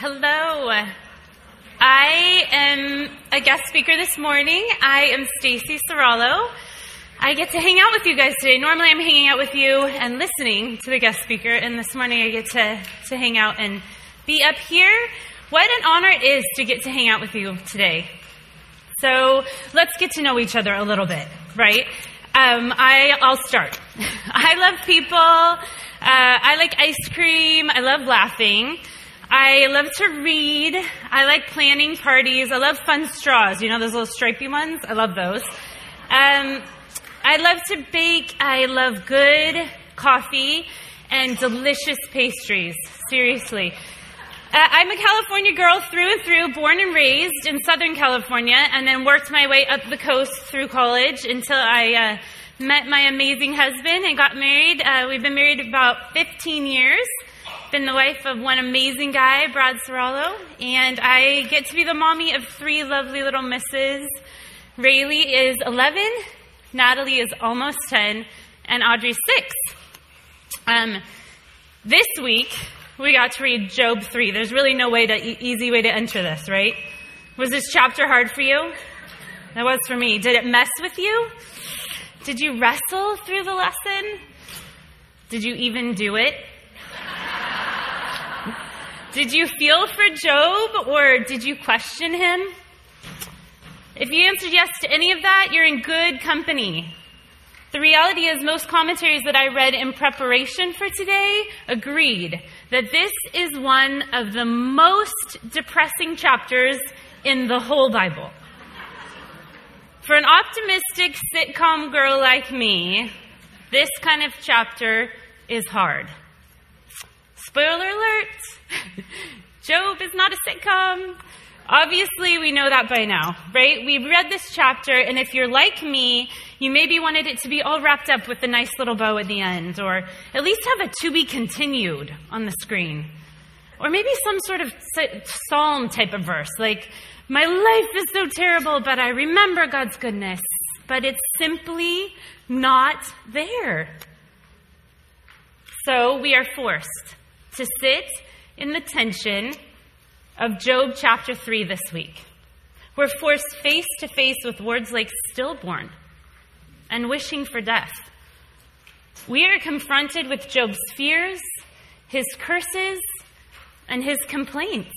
Hello. I am a guest speaker this morning. I am Stacy Serrallo. I get to hang out with you guys today. Normally I'm hanging out with you and listening to the guest speaker, and this morning I get to hang out and be up here. What an honor it is to get to hang out with you today. So let's get to know each other a little bit, right? I'll start. I love people. I like ice cream. I love laughing. I love to read. I like planning parties. I love fun straws. You know those little stripy ones? I love those. I love to bake. I love good coffee and delicious pastries. Seriously. I'm a California girl through and through, born and raised in Southern California, and then worked my way up the coast through college until I met my amazing husband and got married. We've been married about 15 years. Been the wife of one amazing guy, Brad Serrallo, and I get to be the mommy of three lovely little misses. Rayleigh is 11, Natalie is almost 10, and Audrey's 6. This week, we got to read Job 3. There's really no easy way to enter this, right? Was this chapter hard for you? That was for me. Did it mess with you? Did you wrestle through the lesson? Did you even do it? Did you feel for Job, or did you question him? If you answered yes to any of that, you're in good company. The reality is most commentaries that I read in preparation for today agreed that this is one of the most depressing chapters in the whole Bible. For an optimistic sitcom girl like me, this kind of chapter is hard. Spoiler alert, Job is not a sitcom. Obviously, we know that by now, right? We've read this chapter, and if you're like me, you maybe wanted it to be all wrapped up with a nice little bow at the end, or at least have a to be continued on the screen. Or maybe some sort of psalm type of verse, like, my life is so terrible, but I remember God's goodness. But it's simply not there. So we are forced to sit in the tension of Job chapter 3 this week. We're forced face to face with words like stillborn and wishing for death. We are confronted with Job's fears, his curses, and his complaints.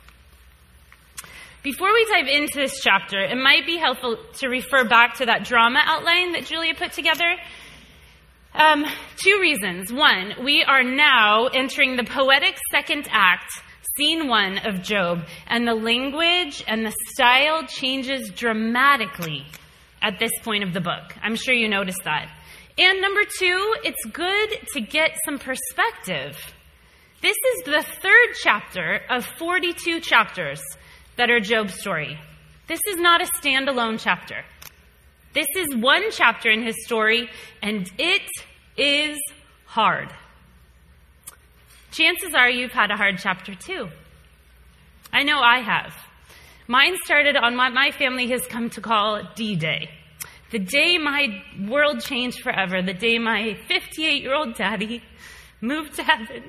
Before we dive into this chapter, it might be helpful to refer back to that drama outline that Julia put together. Two reasons. One, we are now entering the poetic second act, scene 1 of Job, and the language and the style changes dramatically at this point of the book. I'm sure you noticed that. And number 2, it's good to get some perspective. This is the third chapter of 42 chapters that are Job's story. This is not a standalone chapter. This is one chapter in his story, and it is hard. Chances are you've had a hard chapter too. I know I have. Mine started on what my family has come to call D-Day. The day my world changed forever. The day my 58-year-old daddy moved to heaven.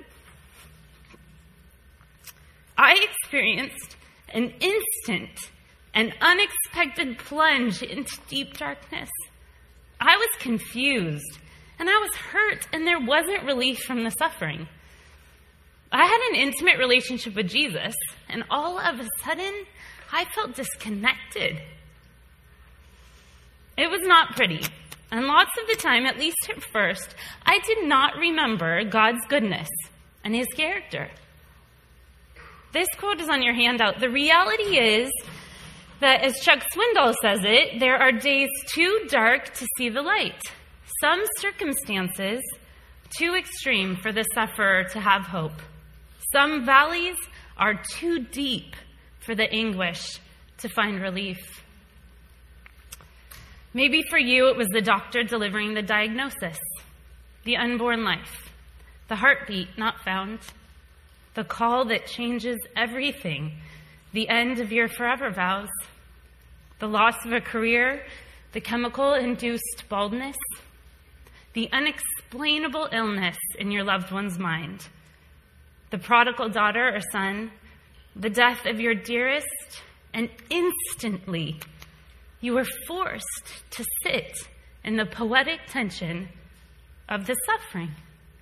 I experienced an instant and unexpected plunge into deep darkness. I was confused, and I was hurt, and there wasn't relief from the suffering. I had an intimate relationship with Jesus, and all of a sudden, I felt disconnected. It was not pretty, and lots of the time, at least at first, I did not remember God's goodness and his character. This quote is on your handout. The reality is that, as Chuck Swindoll says it, there are days too dark to see the light. Some circumstances too extreme for the sufferer to have hope. Some valleys are too deep for the anguish to find relief. Maybe for you it was the doctor delivering the diagnosis, the unborn life, the heartbeat not found, the call that changes everything, the end of your forever vows, the loss of a career, the chemical-induced baldness, the unexplainable illness in your loved one's mind, the prodigal daughter or son the death of your dearest, and instantly you were forced to sit in the poetic tension of the suffering.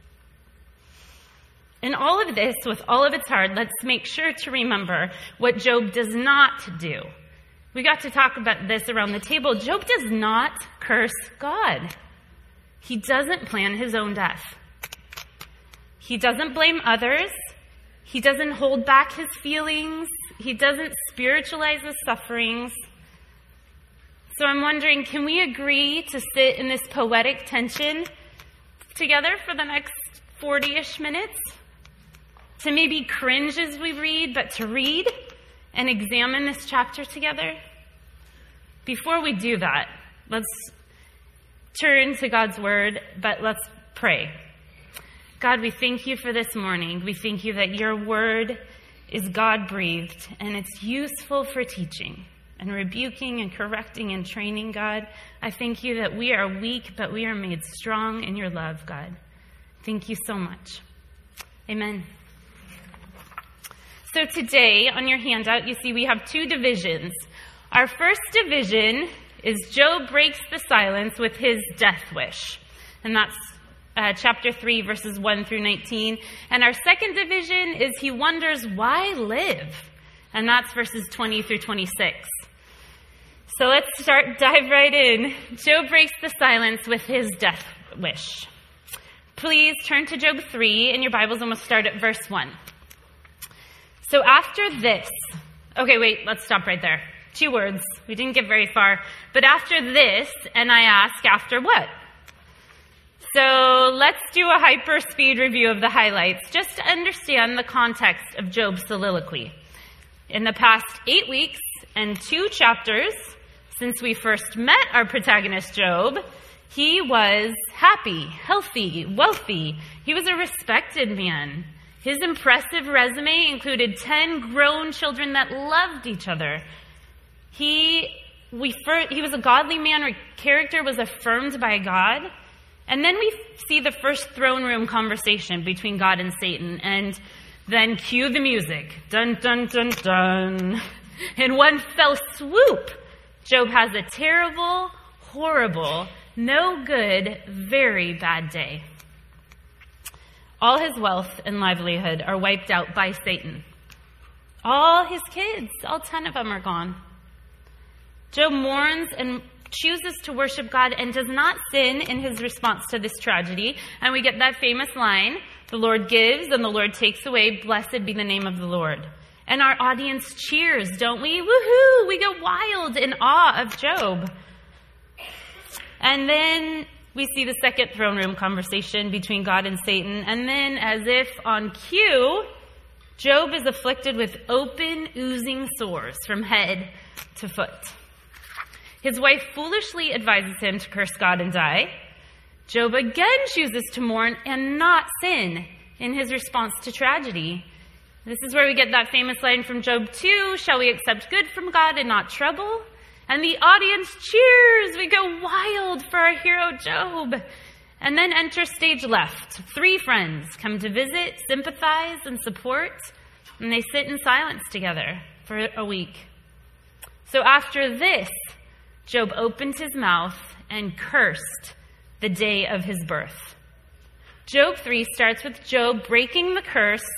In all of this, with all of its heart, let's make sure to remember what Job does not do. We got to talk about this around the table. Job does not curse God. He doesn't plan his own death. He doesn't blame others. He doesn't hold back his feelings. He doesn't spiritualize his sufferings. So I'm wondering, can we agree to sit in this poetic tension together for the next 40-ish minutes? To maybe cringe as we read, but to read and examine this chapter together? Before we do that, let's turn to God's word, but let's pray. God, we thank you for this morning. We thank you that your word is God-breathed and it's useful for teaching and rebuking and correcting and training, God. I thank you that we are weak, but we are made strong in your love, God. Thank you so much. Amen. So today, on your handout, you see we have two divisions. Our first division is Job breaks the silence with his death wish. And that's chapter 3, verses 1 through 19. And our second division is he wonders why live. And that's verses 20 through 26. So let's dive right in. Job breaks the silence with his death wish. Please turn to Job 3 in your Bibles and we'll start at verse 1. So after this, okay, wait, let's stop right there. 2 words. We didn't get very far. But after this, and I ask, after what? So let's do a hyper-speed review of the highlights, just to understand the context of Job's soliloquy. In the past 8 weeks and 2 chapters, since we first met our protagonist Job, he was happy, healthy, wealthy. He was a respected man. His impressive resume included 10 grown children that loved each other. He was a godly man. Character was affirmed by God. And then we see the first throne room conversation between God and Satan. And then cue the music. Dun, dun, dun, dun. In one fell swoop, Job has a terrible, horrible, no good, very bad day. All his wealth and livelihood are wiped out by Satan. All his kids, all 10 of them are gone. Job mourns and chooses to worship God and does not sin in his response to this tragedy. And we get that famous line, the Lord gives and the Lord takes away. Blessed be the name of the Lord. And our audience cheers, don't we? Woohoo! We go wild in awe of Job. And then we see the second throne room conversation between God and Satan. And then, as if on cue, Job is afflicted with open, oozing sores from head to foot. His wife foolishly advises him to curse God and die. Job again chooses to mourn and not sin in his response to tragedy. This is where we get that famous line from Job 2, shall we accept good from God and not trouble? And the audience cheers. We go wild for our hero Job. And then enter stage left. 3 friends come to visit, sympathize, and support. And they sit in silence together for a week. So after this, Job opened his mouth and cursed the day of his birth. Job 3 starts with Job breaking the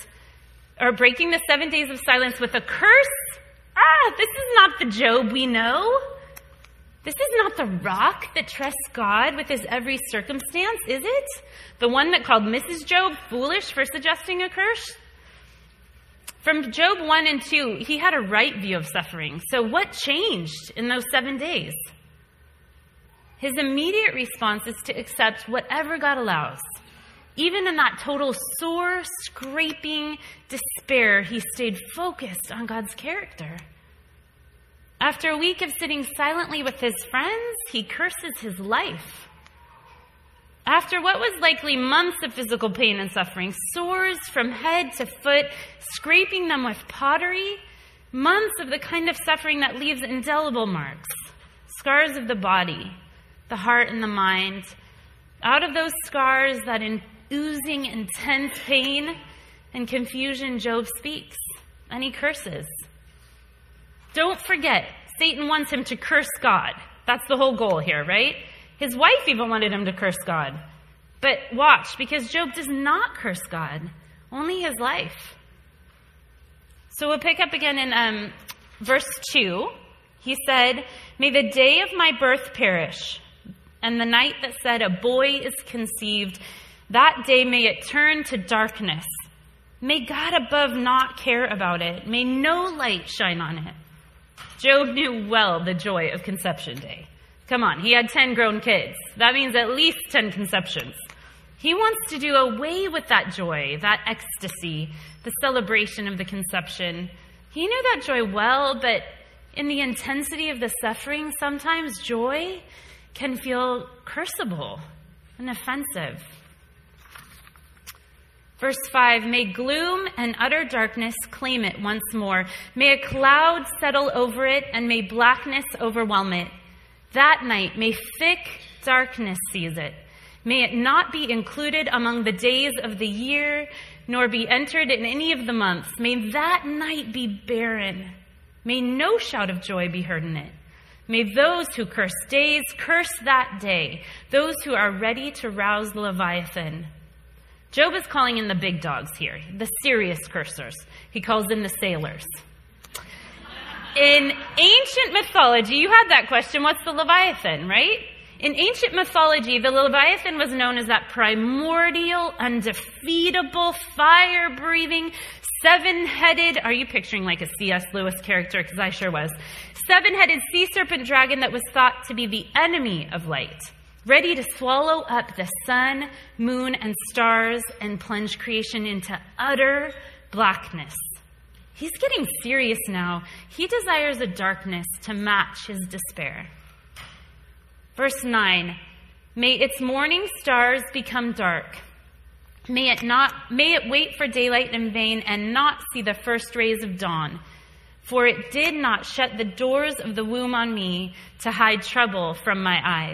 7 days of silence with a curse. This is not the Job we know. This is not the rock that trusts God with his every circumstance, is it? The one that called Mrs. Job foolish for suggesting a curse? From Job 1 and 2, he had a right view of suffering. So what changed in those 7 days? His immediate response is to accept whatever God allows. Even in that total sore, scraping despair, he stayed focused on God's character. After a week of sitting silently with his friends, he curses his life. After what was likely months of physical pain and suffering, sores from head to foot, scraping them with pottery, months of the kind of suffering that leaves indelible marks, scars of the body, the heart and the mind. Out of those scars, that oozing intense pain and confusion, Job speaks and he curses. Don't forget, Satan wants him to curse God. That's the whole goal here, right? His wife even wanted him to curse God. But watch, because Job does not curse God, only his life. So we'll pick up again in verse 2. He said, "May the day of my birth perish, and the night that said a boy is conceived, that day may it turn to darkness. May God above not care about it. May no light shine on it." Job knew well the joy of conception day. Come on, he had 10 grown kids. That means at least 10 conceptions. He wants to do away with that joy, that ecstasy, the celebration of the conception. He knew that joy well, but in the intensity of the suffering, sometimes joy can feel curseable and offensive. Verse 5, "May gloom and utter darkness claim it once more. May a cloud settle over it, and may blackness overwhelm it. That night may thick darkness seize it. May it not be included among the days of the year, nor be entered in any of the months. May that night be barren. May no shout of joy be heard in it. May those who curse days curse that day, those who are ready to rouse the Leviathan." Job is calling in the big dogs here, the serious cursers. He calls in the sailors. In ancient mythology, you had that question, what's the Leviathan, right? In ancient mythology, the Leviathan was known as that primordial, undefeatable, fire-breathing, seven-headed, are you picturing like a C.S. Lewis character? Because I sure was. Seven-headed sea serpent dragon that was thought to be the enemy of light, ready to swallow up the sun, moon, and stars and plunge creation into utter blackness. He's getting serious now. He desires a darkness to match his despair. Verse 9, "May its morning stars become dark. May it wait for daylight in vain and not see the first rays of dawn. For it did not shut the doors of the womb on me to hide trouble from my eyes."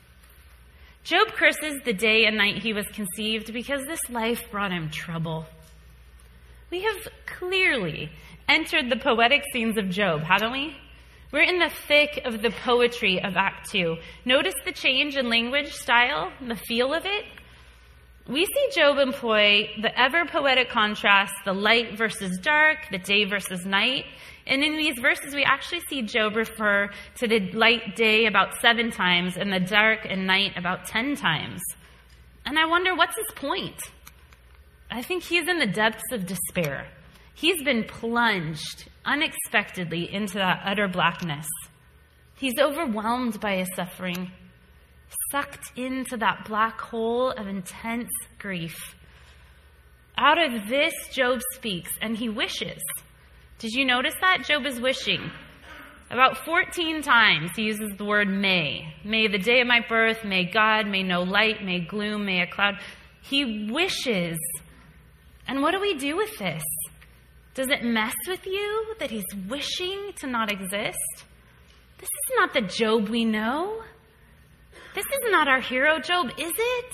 Job curses the day and night he was conceived because this life brought him trouble. We have clearly entered the poetic scenes of Job, haven't we? We're in the thick of the poetry of Act 2. Notice the change in language style, the feel of it. We see Job employ the ever-poetic contrast, the light versus dark, the day versus night. And in these verses, we actually see Job refer to the light day about 7 times and the dark and night about 10 times. And I wonder, what's his point? I think he's in the depths of despair. He's been plunged unexpectedly into that utter blackness. He's overwhelmed by his suffering, sucked into that black hole of intense grief. Out of this, Job speaks, and he wishes. Did you notice that? Job is wishing. About 14 times he uses the word may. May the day of my birth, may God, may no light, may gloom, may a cloud. He wishes. And what do we do with this? Does it mess with you that he's wishing to not exist? This is not the Job we know. This is not our hero Job, is it?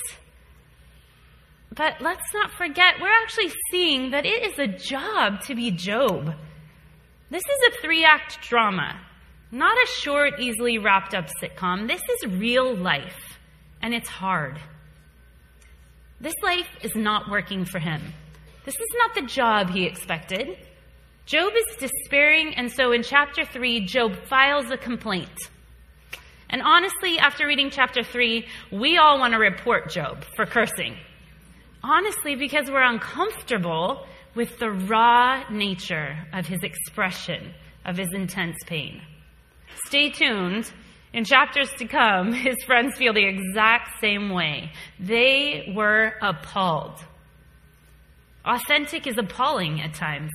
But let's not forget, we're actually seeing that it is a job to be Job. This is a 3-act drama, not a short, easily wrapped up sitcom. This is real life, and it's hard. This life is not working for him. This is not the job he expected. Job is despairing, and so in chapter 3, Job files a complaint. And honestly, after reading chapter 3, we all want to report Job for cursing. Honestly, because we're uncomfortable with the raw nature of his expression of his intense pain. Stay tuned. In chapters to come, his friends feel the exact same way. They were appalled. Authentic is appalling at times.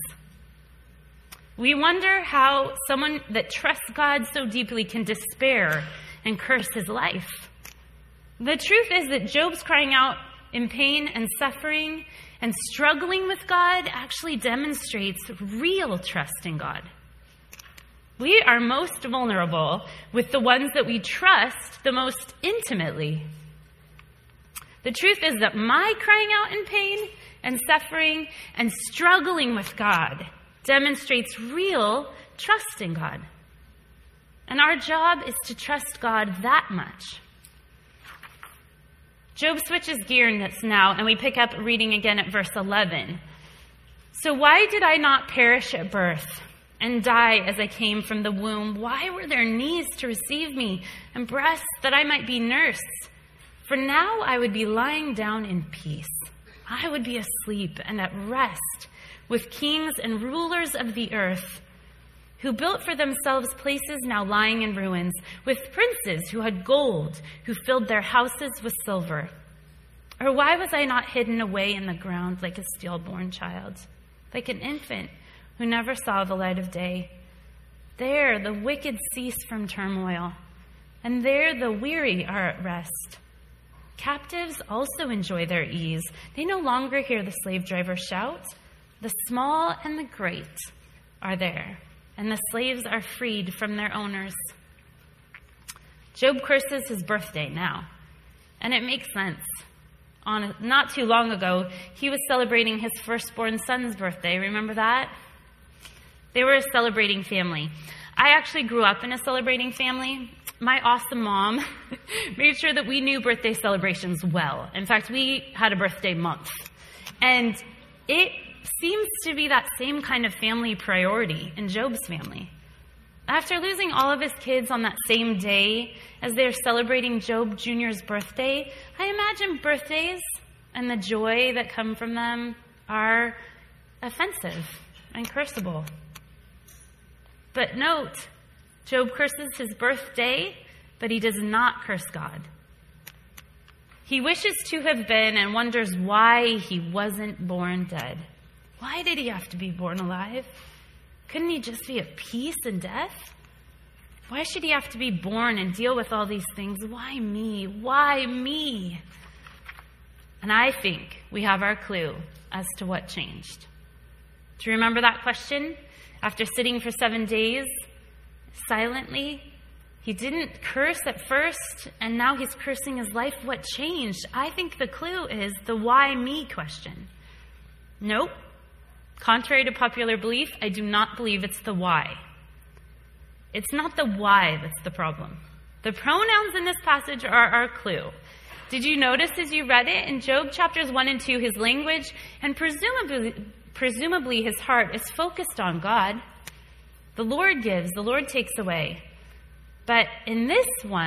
We wonder how someone that trusts God so deeply can despair and curse his life. The truth is that Job's crying out in pain and suffering and struggling with God actually demonstrates real trust in God. We are most vulnerable with the ones that we trust the most intimately. The truth is that my crying out in pain and suffering and struggling with God demonstrates real trust in God. And our job is to trust God that much. Job switches gears now, and we pick up reading again at verse 11. So why did I not perish at birth and die as I came from the womb? Why were there knees to receive me and breasts that I might be nursed? For now I would be lying down in peace. I would be asleep and at rest with kings and rulers of the earth, who built for themselves places now lying in ruins, with princes who had gold, who filled their houses with silver. Or why was I not hidden away in the ground like a stillborn child, like an infant who never saw the light of day? There the wicked cease from turmoil, and there the weary are at rest. Captives also enjoy their ease. They no longer hear the slave driver shout. The small and the great are there, and the slaves are freed from their owners. Job curses his birthday now, and it makes sense. Not too long ago, he was celebrating his firstborn son's birthday. Remember that? They were a celebrating family. I actually grew up in a celebrating family. My awesome mom made sure that we knew birthday celebrations well. In fact, we had a birthday month. And it seems to be that same kind of family priority in Job's family. After losing all of his kids on that same day as they're celebrating Job Jr.'s birthday, I imagine birthdays and the joy that come from them are offensive and curseable. But note, Job curses his birthday, but he does not curse God. He wishes to have been and wonders why he wasn't born dead. Why did he have to be born alive? Couldn't he just be at peace in death? Why should he have to be born and deal with all these things? Why me? Why me? And I think we have our clue as to what changed. Do you remember that question? After sitting for 7 days silently, he didn't curse at first, and now he's cursing his life. What changed? I think the clue is the why me question. Nope. Contrary to popular belief, I do not believe it's the why. It's not the why that's the problem. The pronouns in this passage are our clue. Did you notice as you read it? In Job chapters 1 and 2, his language and presumably his heart is focused on God. The Lord gives, the Lord takes away. But in this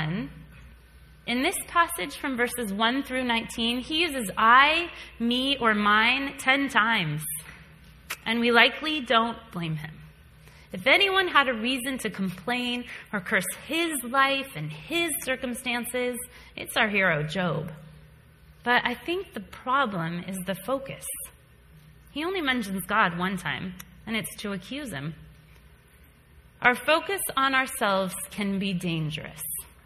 passage from verses 1 through 19, he uses I, me, or mine 10 times. And we likely don't blame him. If anyone had a reason to complain or curse his life and his circumstances, it's our hero, Job. But I think the problem is the focus. He only mentions God one time, and it's to accuse him. Our focus on ourselves can be dangerous.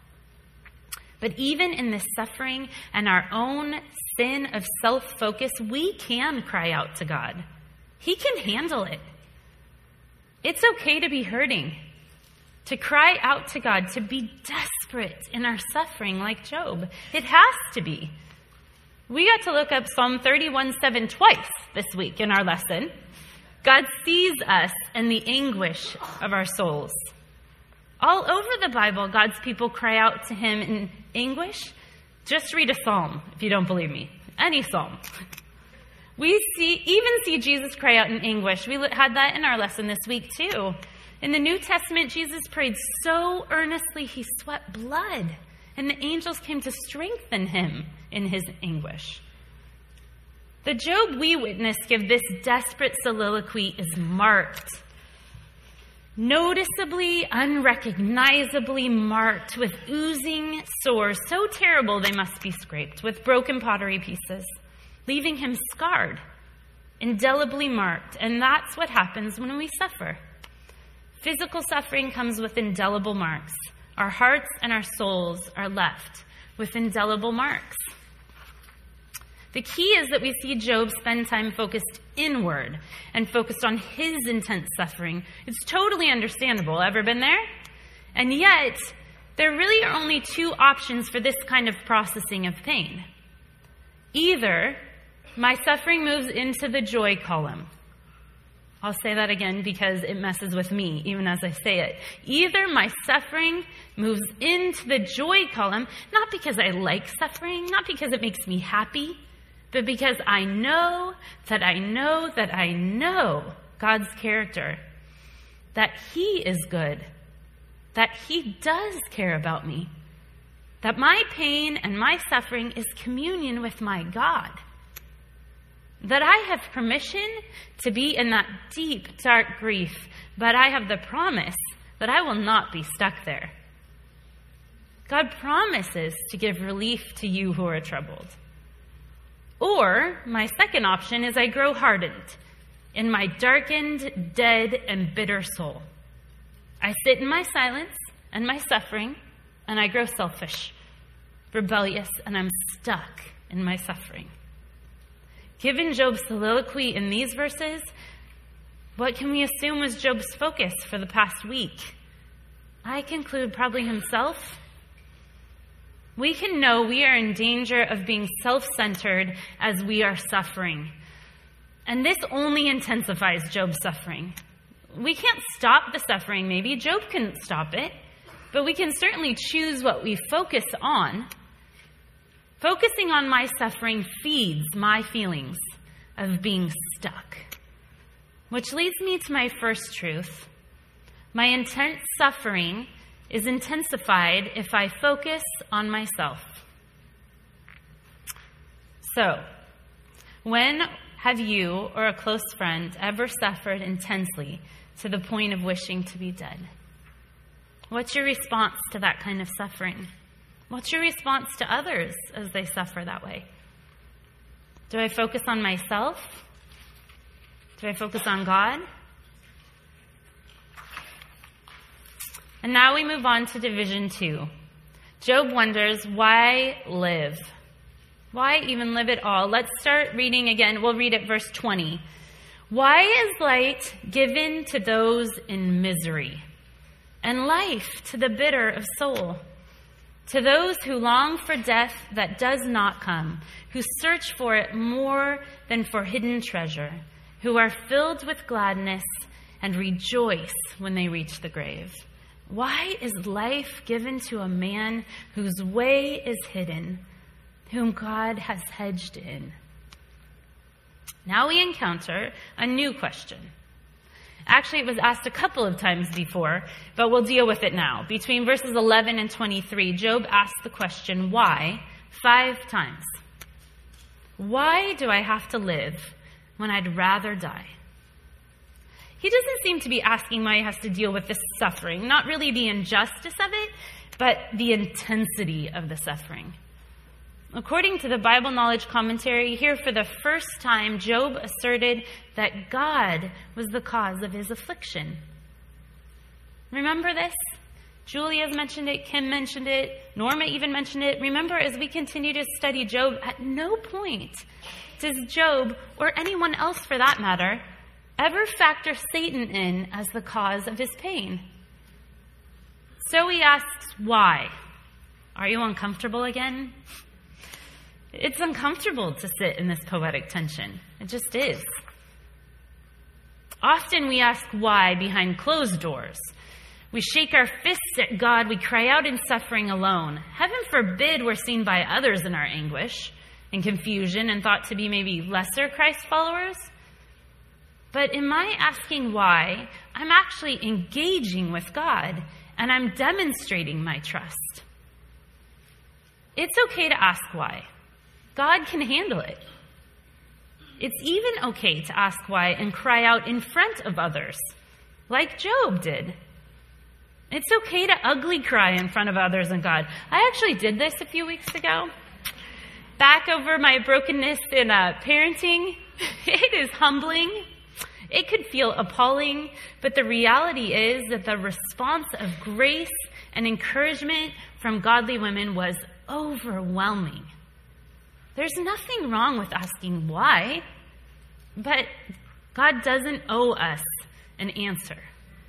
But even in this suffering and our own sin of self-focus, we can cry out to God. He can handle it. It's okay to be hurting, to cry out to God, to be desperate in our suffering like Job. It has to be. We got to look up Psalm 31:7 twice this week in our lesson. God sees us in the anguish of our souls. All over the Bible, God's people cry out to him in anguish. Just read a psalm if you don't believe me. Any psalm. We even see Jesus cry out in anguish. We had that in our lesson this week too. In the New Testament, Jesus prayed so earnestly he sweat blood, and the angels came to strengthen him in his anguish. The Job we witness give this desperate soliloquy is marked, noticeably, unrecognizably marked with oozing sores, so terrible they must be scraped, with broken pottery pieces, leaving him scarred, indelibly marked. And that's what happens when we suffer. Physical suffering comes with indelible marks. Our hearts and our souls are left with indelible marks. The key is that we see Job spend time focused inward and focused on his intense suffering. It's totally understandable. Ever been there? And yet, there really are only two options for this kind of processing of pain. Either my suffering moves into the joy column, I'll say that again because it messes with me, even as I say it. Either my suffering moves into the joy column, not because I like suffering, not because it makes me happy, but because I know that I know that I know God's character, that He is good, that He does care about me, that my pain and my suffering is communion with my God, that I have permission to be in that deep, dark grief, but I have the promise that I will not be stuck there. God promises to give relief to you who are troubled. Or, my second option is I grow hardened in my darkened, dead, and bitter soul. I sit in my silence and my suffering, and I grow selfish, rebellious, and I'm stuck in my suffering. Given Job's soliloquy in these verses, what can we assume was Job's focus for the past week? I conclude probably himself. We can know we are in danger of being self-centered as we are suffering. And this only intensifies Job's suffering. We can't stop the suffering, maybe. Job couldn't stop it. But we can certainly choose what we focus on. Focusing on my suffering feeds my feelings of being stuck. Which leads me to my first truth. My intense suffering is intensified if I focus on myself. So, when have you or a close friend ever suffered intensely to the point of wishing to be dead? What's your response to that kind of suffering? What's your response to others as they suffer that way? Do I focus on myself? Do I focus on God? And now we move on to division 2. Job wonders, why live? Why even live at all? Let's start reading again. We'll read at verse 20. Why is light given to those in misery, and life to the bitter of soul? To those who long for death that does not come, who search for it more than for hidden treasure, who are filled with gladness and rejoice when they reach the grave. Why is life given to a man whose way is hidden, whom God has hedged in? Now we encounter a new question. Actually, it was asked a couple of times before, but we'll deal with it now. Between verses 11 and 23, Job asked the question, why, 5 times. Why do I have to live when I'd rather die? He doesn't seem to be asking why he has to deal with this suffering, not really the injustice of it, but the intensity of the suffering. According to the Bible Knowledge Commentary, here for the first time, Job asserted that God was the cause of his affliction. Remember this? Julia's mentioned it, Kim mentioned it, Norma even mentioned it. Remember, as we continue to study Job, at no point does Job, or anyone else for that matter, ever factor Satan in as the cause of his pain. So he asks, why? Are you uncomfortable again? It's uncomfortable to sit in this poetic tension. It just is. Often we ask why behind closed doors. We shake our fists at God. We cry out in suffering alone. Heaven forbid we're seen by others in our anguish and confusion and thought to be maybe lesser Christ followers. But in my asking why, I'm actually engaging with God and I'm demonstrating my trust. It's okay to ask why. God can handle it. It's even okay to ask why and cry out in front of others, like Job did. It's okay to ugly cry in front of others and God. I actually did this a few weeks ago. Back over my brokenness in parenting. It is humbling. It could feel appalling, but the reality is that the response of grace and encouragement from godly women was overwhelming. There's nothing wrong with asking why, but God doesn't owe us an answer.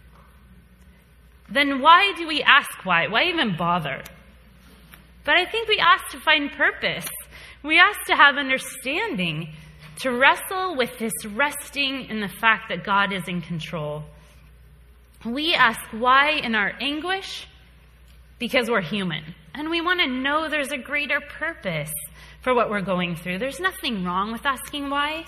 Then why do we ask why? Why even bother? But I think we ask to find purpose. We ask to have understanding, to wrestle with this resting in the fact that God is in control. We ask why in our anguish because we're human, and we want to know there's a greater purpose for what we're going through. There's nothing wrong with asking why.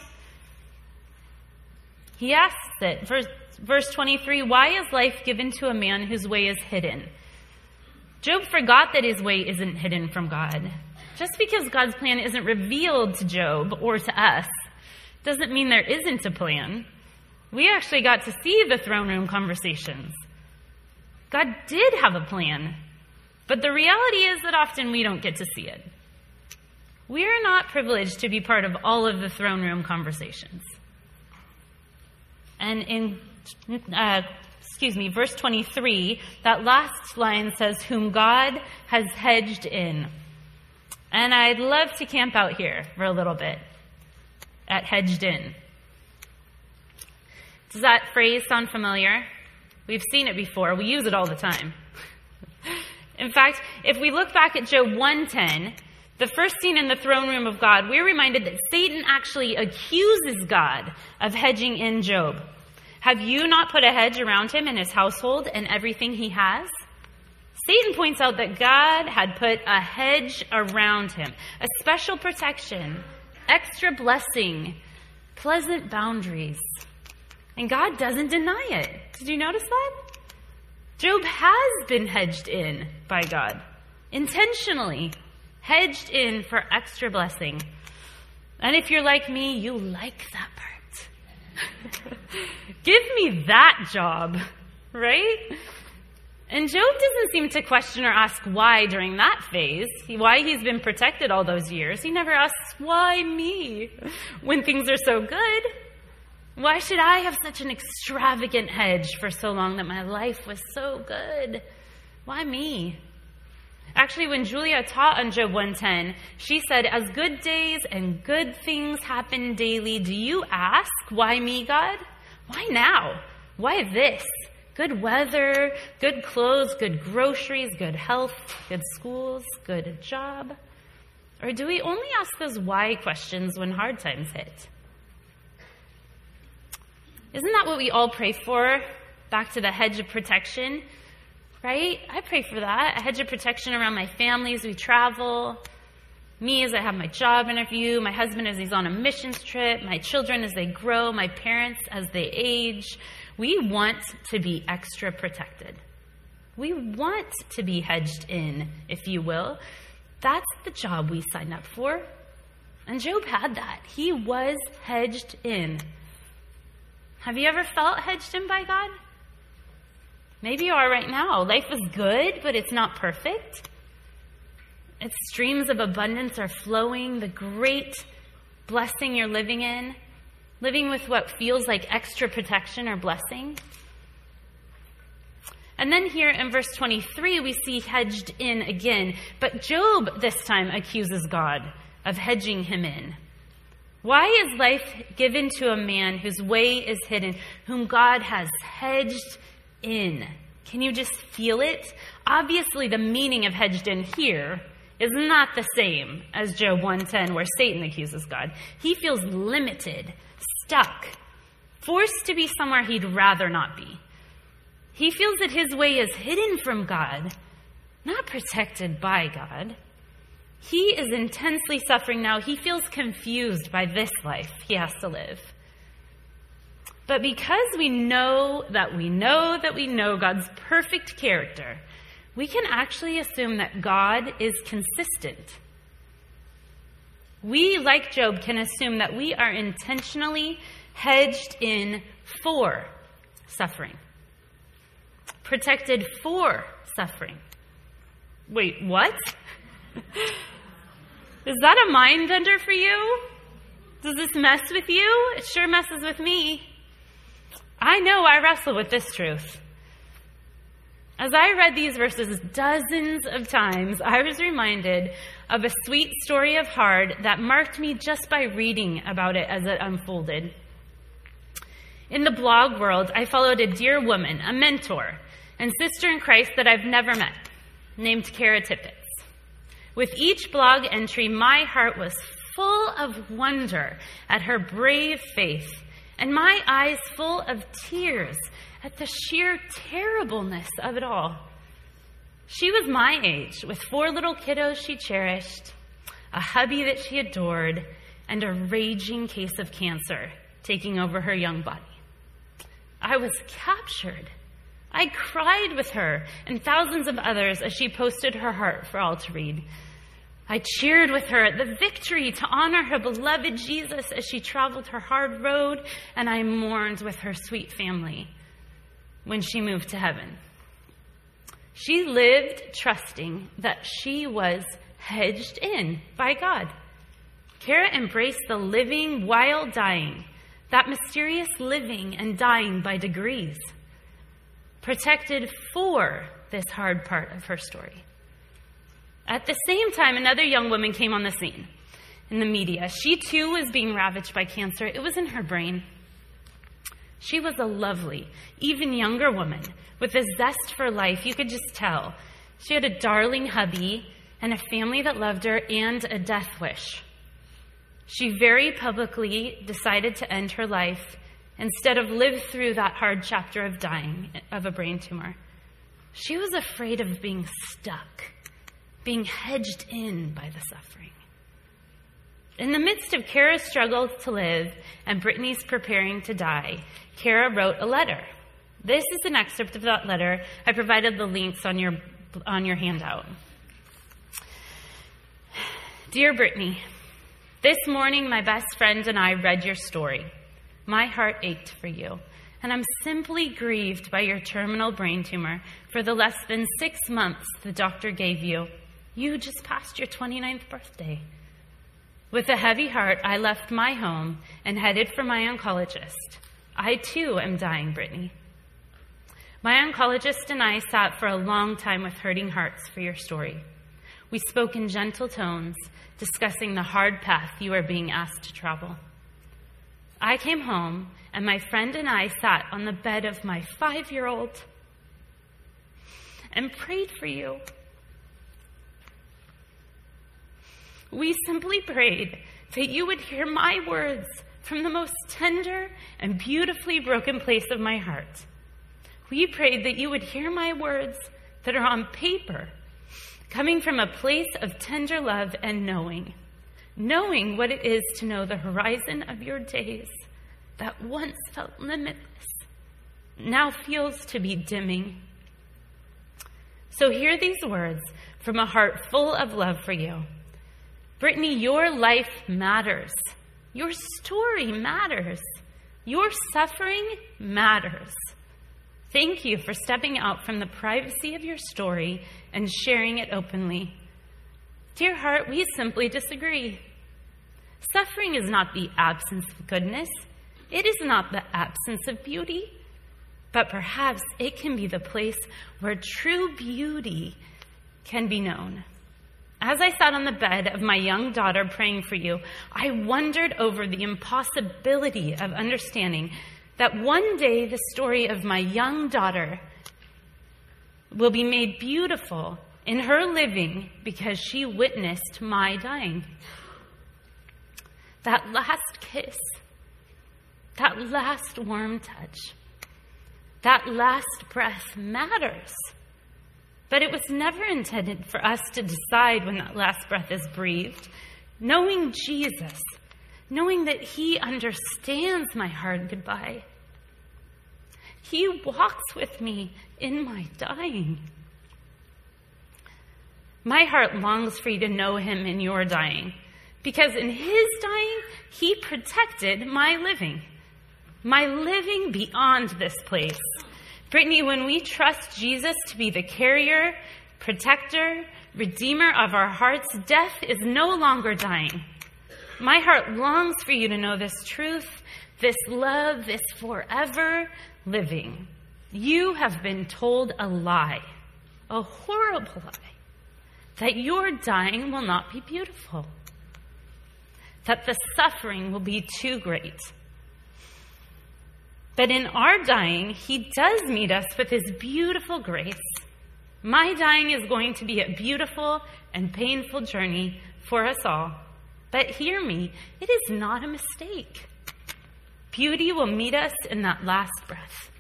He asks it. Verse 23, why is life given to a man whose way is hidden? Job forgot that his way isn't hidden from God. Just because God's plan isn't revealed to Job or to us doesn't mean there isn't a plan. We actually got to see the throne room conversations. God did have a plan, but the reality is that often we don't get to see it. We're not privileged to be part of all of the throne room conversations. And in verse 23, that last line says, whom God has hedged in. And I'd love to camp out here for a little bit at hedged in. Does that phrase sound familiar? We've seen it before. We use it all the time. In fact, if we look back at Job 1:10, the first scene in the throne room of God, we're reminded that Satan actually accuses God of hedging in Job. Have you not put a hedge around him and his household and everything he has? Satan points out that God had put a hedge around him, a special protection, extra blessing, pleasant boundaries. And God doesn't deny it. Did you notice that? Job has been hedged in by God, intentionally hedged in for extra blessing. And if you're like me, you like that part. Give me that job, right? And Job doesn't seem to question or ask why during that phase, why he's been protected all those years. He never asks, why me, when things are so good? Why should I have such an extravagant hedge for so long that my life was so good? Why me? Actually, when Julia taught on Job 1:10, she said, as good days and good things happen daily, do you ask, why me, God? Why now? Why this? Good weather, good clothes, good groceries, good health, good schools, good job? Or do we only ask those why questions when hard times hit? Isn't that what we all pray for? Back to the hedge of protection, right? I pray for that. A hedge of protection around my family as we travel. Me as I have my job interview. My husband as he's on a missions trip. My children as they grow. My parents as they age. We want to be extra protected. We want to be hedged in, if you will. That's the job we signed up for. And Job had that. He was hedged in. Have you ever felt hedged in by God? Maybe you are right now. Life is good, but it's not perfect. Its streams of abundance are flowing. The great blessing you're living in, living with what feels like extra protection or blessing. And then here in verse 23, we see hedged in again. But Job this time accuses God of hedging him in. Why is life given to a man whose way is hidden, whom God has hedged in? Can you just feel it? Obviously, the meaning of hedged in here is not the same as Job 1:10, where Satan accuses God. He feels limited, stuck, forced to be somewhere he'd rather not be. He feels that his way is hidden from God, not protected by God. He is intensely suffering now. He feels confused by this life he has to live. But because we know God's perfect character, we can actually assume that God is consistent. We, like Job, can assume that we are intentionally hedged in for suffering, protected for suffering. Wait, what? Is that a mind bender for you? Does this mess with you? It sure messes with me. I know I wrestle with this truth. As I read these verses dozens of times, I was reminded of a sweet story of heart that marked me just by reading about it as it unfolded. In the blog world, I followed a dear woman, a mentor, and sister in Christ that I've never met, named Kara Tippett. With each blog entry, my heart was full of wonder at her brave faith, and my eyes full of tears at the sheer terribleness of it all. She was my age, with 4 little kiddos she cherished, a hubby that she adored, and a raging case of cancer taking over her young body. I was captured. I cried with her and thousands of others as she posted her heart for all to read. I cheered with her at the victory to honor her beloved Jesus as she traveled her hard road, and I mourned with her sweet family when she moved to heaven. She lived trusting that she was hedged in by God. Kara embraced the living while dying, that mysterious living and dying by degrees, protected for this hard part of her story. At the same time, another young woman came on the scene in the media. She too was being ravaged by cancer. It was in her brain. She was a lovely, even younger woman with a zest for life. You could just tell. She had a darling hubby and a family that loved her and a death wish. She very publicly decided to end her life instead of live through that hard chapter of dying of a brain tumor. She was afraid of being stuck, being hedged in by the suffering. In the midst of Kara's struggles to live and Brittany's preparing to die, Kara wrote a letter. This is an excerpt of that letter. I provided the links on your handout. Dear Brittany, this morning my best friend and I read your story. My heart ached for you, and I'm simply grieved by your terminal brain tumor for the less than 6 months the doctor gave you. You just passed your 29th birthday. With a heavy heart, I left my home and headed for my oncologist. I too am dying, Brittany. My oncologist and I sat for a long time with hurting hearts for your story. We spoke in gentle tones, discussing the hard path you are being asked to travel. I came home, and my friend and I sat on the bed of my 5-year-old and prayed for you. We simply prayed that you would hear my words from the most tender and beautifully broken place of my heart. We prayed that you would hear my words that are on paper, coming from a place of tender love and knowing what it is to know the horizon of your days that once felt limitless, now feels to be dimming. So hear these words from a heart full of love for you. Brittany, your life matters. Your story matters. Your suffering matters. Thank you for stepping out from the privacy of your story and sharing it openly. Dear heart, we simply disagree. Suffering is not the absence of goodness. It is not the absence of beauty. But perhaps it can be the place where true beauty can be known. As I sat on the bed of my young daughter praying for you, I wondered over the impossibility of understanding that one day the story of my young daughter will be made beautiful in her living because she witnessed my dying. That last kiss, that last warm touch, that last breath matters. But it was never intended for us to decide when that last breath is breathed. Knowing Jesus, knowing that he understands my hard goodbye. He walks with me in my dying. My heart longs for you to know him in your dying, because in his dying, he protected my living beyond this place. Brittany, when we trust Jesus to be the carrier, protector, redeemer of our hearts, death is no longer dying. My heart longs for you to know this truth, this love, this forever living. You have been told a lie, a horrible lie, that your dying will not be beautiful, that the suffering will be too great. But in our dying, he does meet us with his beautiful grace. My dying is going to be a beautiful and painful journey for us all. But hear me, it is not a mistake. Beauty will meet us in that last breath.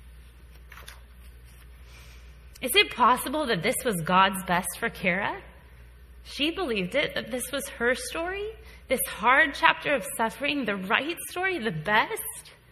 Is it possible that this was God's best for Kara? She believed it, that this was her story, this hard chapter of suffering, the right story, the best?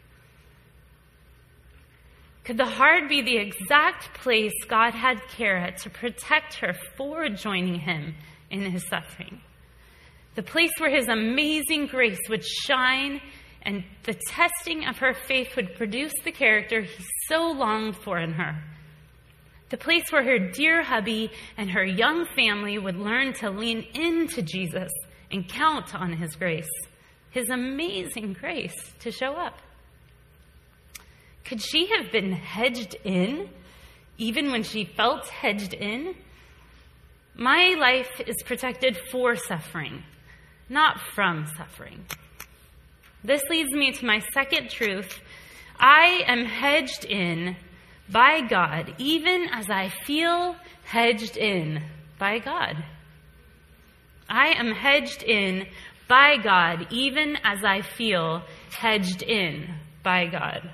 Could the hard be the exact place God had Kara to protect her for joining him in his suffering? The place where his amazing grace would shine and the testing of her faith would produce the character he so longed for in her. The place where her dear hubby and her young family would learn to lean into Jesus and count on his grace, his amazing grace to show up. Could she have been hedged in, even when she felt hedged in? My life is protected for suffering, not from suffering. This leads me to my second truth. I am hedged in by God, even as I feel hedged in by God. I am hedged in by God, even as I feel hedged in by God.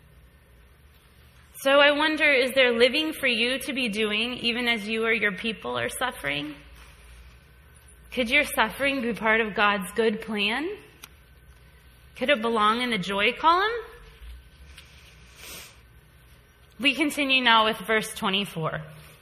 So I wonder, is there living for you to be doing even as you or your people are suffering? Could your suffering be part of God's good plan? Could it belong in the joy column? We continue now with verse 24.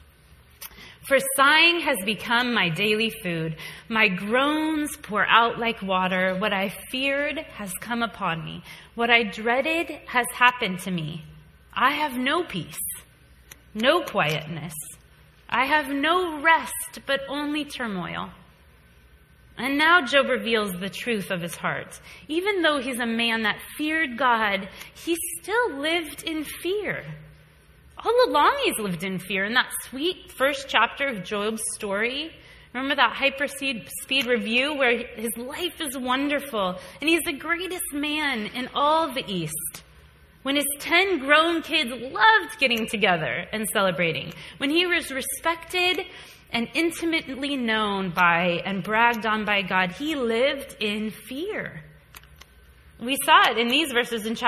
For sighing has become my daily food. My groans pour out like water. What I feared has come upon me. What I dreaded has happened to me. I have no peace, no quietness. I have no rest, but only turmoil. And now Job reveals the truth of his heart. Even though he's a man that feared God, he still lived in fear. All along he's lived in fear. In that sweet first chapter of Job's story, remember that hyperspeed review where his life is wonderful and he's the greatest man in all the East. When his 10 grown kids loved getting together and celebrating. When he was respected and intimately known by and bragged on by God, he lived in fear. We saw it in these verses in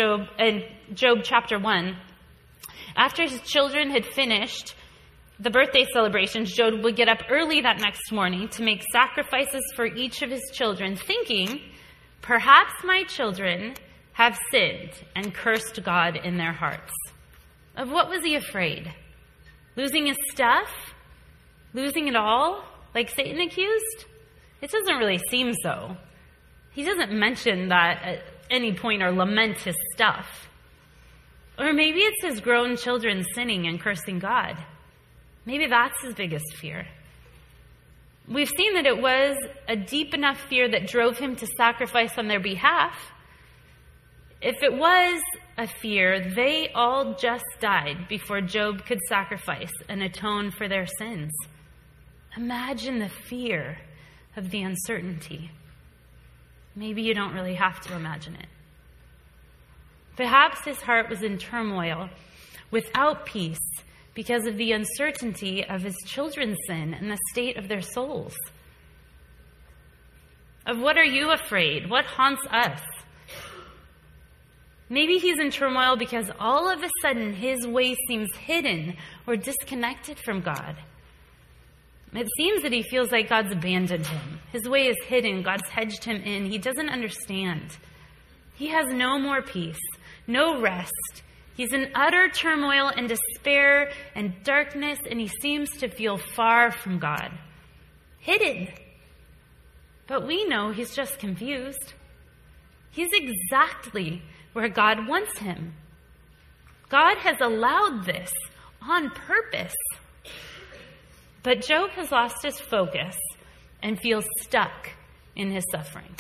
Job chapter 1. After his children had finished the birthday celebrations, Job would get up early that next morning to make sacrifices for each of his children, thinking, perhaps my children have sinned and cursed God in their hearts. Of what was he afraid? Losing his stuff? Losing it all? Like Satan accused? It doesn't really seem so. He doesn't mention that at any point or lament his stuff. Or maybe it's his grown children sinning and cursing God. Maybe that's his biggest fear. We've seen that it was a deep enough fear that drove him to sacrifice on their behalf. If it was a fear, they all just died before Job could sacrifice and atone for their sins. Imagine the fear of the uncertainty. Maybe you don't really have to imagine it. Perhaps his heart was in turmoil, without peace, because of the uncertainty of his children's sin and the state of their souls. Of what are you afraid? What haunts us? Maybe he's in turmoil because all of a sudden his way seems hidden or disconnected from God. It seems that he feels like God's abandoned him. His way is hidden. God's hedged him in. He doesn't understand. He has no more peace, no rest. He's in utter turmoil and despair and darkness, and he seems to feel far from God. Hidden. But we know he's just confused. He's exactly where God wants him. God has allowed this on purpose. But Job has lost his focus and feels stuck in his suffering.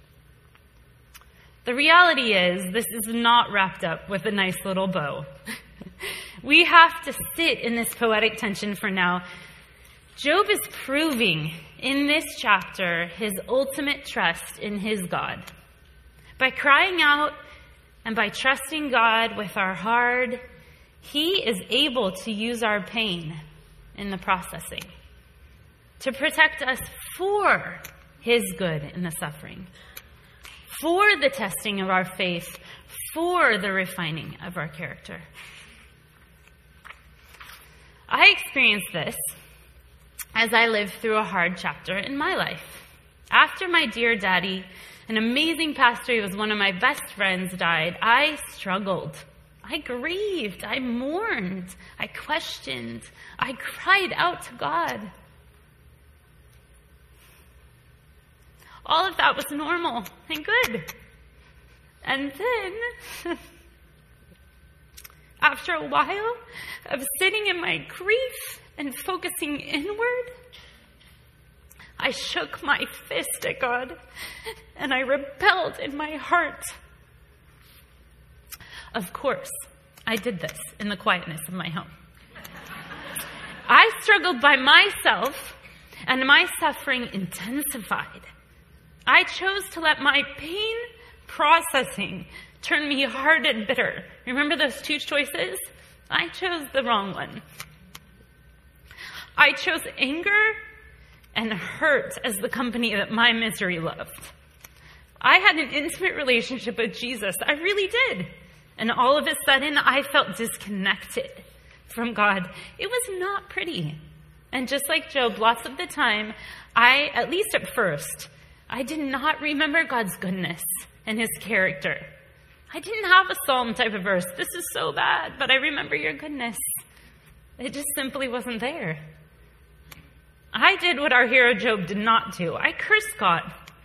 The reality is, this is not wrapped up with a nice little bow. We have to sit in this poetic tension for now. Job is proving in this chapter his ultimate trust in his God. By crying out and by trusting God with our heart, he is able to use our pain in the processing to protect us for his good in the suffering, for the testing of our faith, for the refining of our character. I experienced this as I lived through a hard chapter in my life. After my dear daddy, an amazing pastor who was one of my best friends, died, I struggled. I grieved. I mourned. I questioned. I cried out to God. All of that was normal and good. And then, after a while of sitting in my grief and focusing inward, I shook my fist at God and I rebelled in my heart. Of course, I did this in the quietness of my home. I struggled by myself and my suffering intensified. I chose to let my pain processing turn me hard and bitter. Remember those two choices? I chose the wrong one. I chose anger and hurt as the company that my misery loved. I had an intimate relationship with Jesus. I really did. And all of a sudden, I felt disconnected from God. It was not pretty. And just like Job, lots of the time, at least at first, I did not remember God's goodness and his character. I didn't have a psalm type of verse. This is so bad, but I remember your goodness. It just simply wasn't there. I did what our hero Job did not do. I cursed God.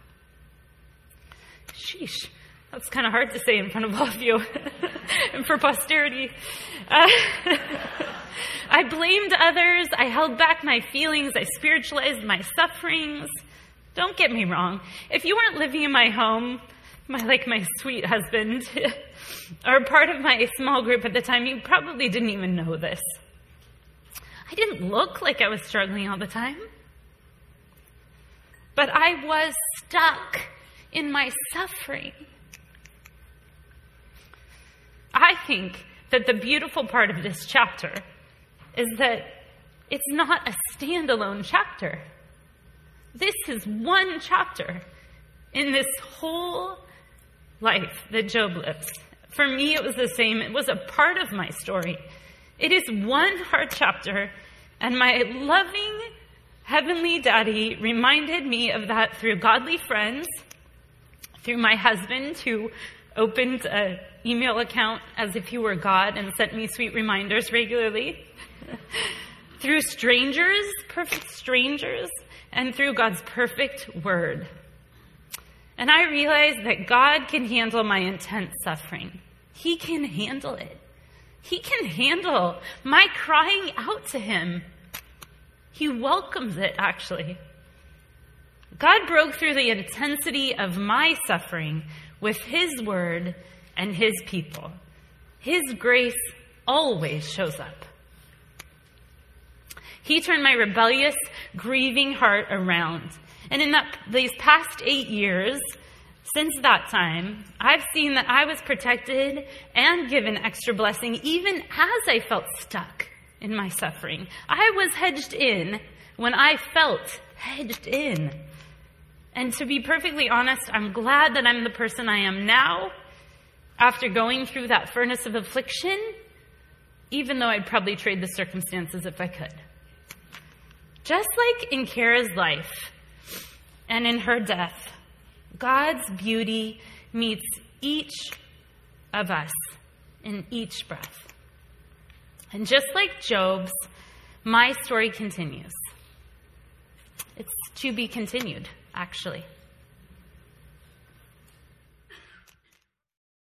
Sheesh, that's kind of hard to say in front of all of you and for posterity. I blamed others. I held back my feelings. I spiritualized my sufferings. Don't get me wrong. If you weren't living in my home, my sweet husband, or part of my small group at the time, you probably didn't even know this. I didn't look like I was struggling all the time. But I was stuck in my suffering. I think that the beautiful part of this chapter is that it's not a standalone chapter. This is one chapter in this whole life that Job lives. For me, it was the same. It was a part of my story. It is one hard chapter, and my loving heavenly daddy reminded me of that through godly friends, through my husband who opened an email account as if he were God and sent me sweet reminders regularly, through strangers, perfect strangers, and through God's perfect word. And I realized that God can handle my intense suffering. He can handle it. He can handle my crying out to him. He welcomes it, actually. God broke through the intensity of my suffering with his word and his people. His grace always shows up. He turned my rebellious, grieving heart around. And in these past 8 years, since that time, I've seen that I was protected and given extra blessing even as I felt stuck in my suffering. I was hedged in when I felt hedged in. And to be perfectly honest, I'm glad that I'm the person I am now after going through that furnace of affliction, even though I'd probably trade the circumstances if I could. Just like in Kara's life and in her death, God's beauty meets each of us in each breath. And just like Job's, my story continues. It's to be continued, actually.